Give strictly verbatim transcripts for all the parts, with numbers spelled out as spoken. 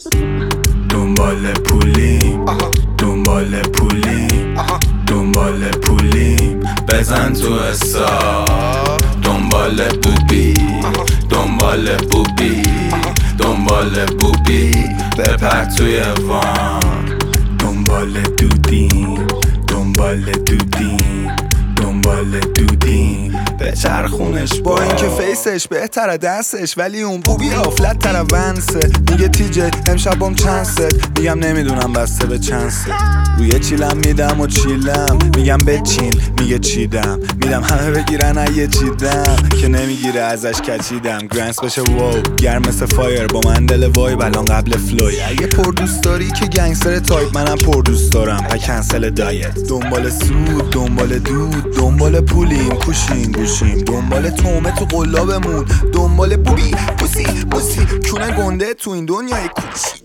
دنبال پولیم دنبال پولیم دنبال پولیم بزن تو حساب دنبال بوبی دنبال بوبی دنبال بوبی بپر توی وان دنبال دودیم دنبال دودیم دنبال دودیم به چرخونش با اینکه فیسش بهتره دستش ولی اون بوبی آفلت تره ونسه میگه تیجه امشبم چند ست میگم نمیدونم بسته به چند ست روی چیلم میدم و چیلم میگم بچین میگه چیدم میدم همه بگیرن اگه چیدم که نمیگیره ازش کچیدم گرنس بشه واو گرم مثل فایر با من دل وای بلان قبل فلوی اگه پر دوست داری که گنگستر تایپ منم پر دوست دارم پا کنسل دایت دنبال سود دنبال دود دنبال پولیم کوشیم گوشیم دنبال تومه تو قلابمون دنبال بوبی بوسی بوسی چونه گنده تو این دنیای کوچی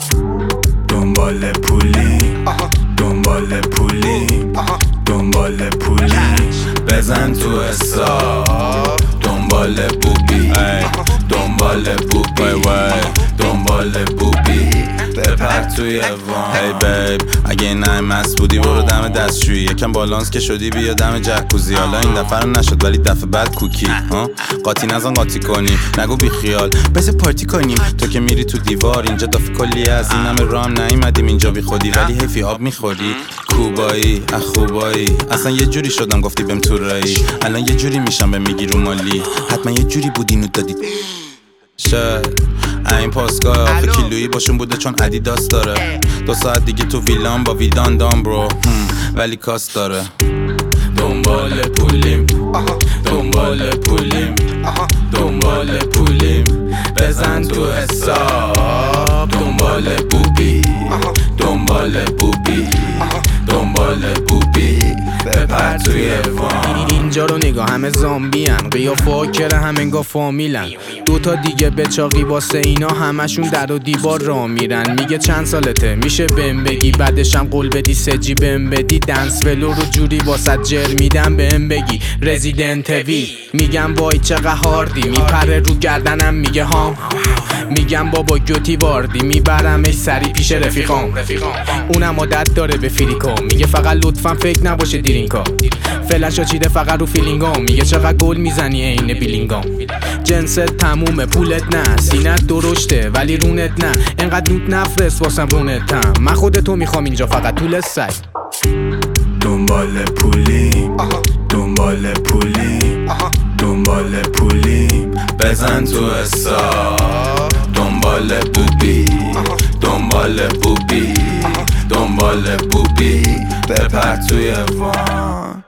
دنبال پولیم دنبال پولیم دنبال پولیم بزن تو حساب دنبال بوبی دنبال بوبی دنبال بوبی بپر توی وان هی بیب اگه این نای مست بودی برو دم دستشویی یکم بالانس که شدی بیا دم جکوزی حالا این دفعه رو نشد ولی دفعه بعد کوکی ها قاطی نزن قاطی کنی نگو بی خیال بس پارتی کنیم تو که میری تو دیوار اینجا دافی کلی از این همه رام نیومدیم اینجا بی خودی ولی حیفی آب میخوری کوبایی اخوبایی اصلا یه جوری شدم گفتی بهم تو رایی الان یه جوری میشم به میگی رو مالی حتما یه جوری بودی نو دادی شاید این پاسگاه آخه کیلویی باشون بوده چون ادیداس داره دو ساعت دیگه تو ویلان با ویدان دام برو ولی کاست داره دنبال پولیم دنبال پولیم دنبال پولیم بزن تو حساب دنبال بوبی دنبال بوبی دنبال بوبی بپر توی وان اینجا رو نگاه همه زامبی هن قیافه ها کره همه انگا فامیلن دوتا دیگه بچاقی واسه اینا همشون در و دیوار را میرن میگه چند سالته میشه بهم بگی بعدشم قول بدی سجی بهم بدی دنس ولو رو جوری واسه جر میدم بهم بگی رزیدنت وی میگم وای چقدر هاردی میپره رو گردنم میگه هام میگم بابا گوتی واردی میبرمش سری پیش رفیقام اونم عادت داره به فریکا میگه فقط لطفا فکر نباشه دیرینکا فلشا چیده فقط رو فیلینگام میگه چقدر گل میزنی عین بیلینگام جنست تمومه پولت نه سینت درشته ولی رونت نه انقدر نوت نفرست واسم رونتم من خودتو میخوام اینجا فقط طول سگ دنبال پولیم دنبال پولیم دنبال پولیم بزن تو حساب دنبال بوبی دنبال بوبی دنبال بوبی بپر توی وان